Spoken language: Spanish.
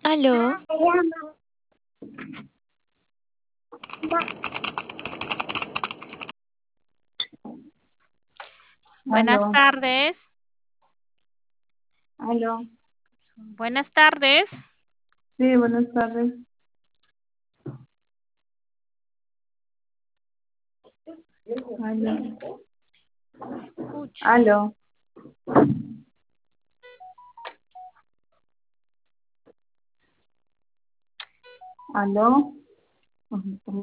Aló, Buenas Aló, tardes, aló. buenas tardes. Sí, buenas tardes. Aló, Escucho. aló, aló.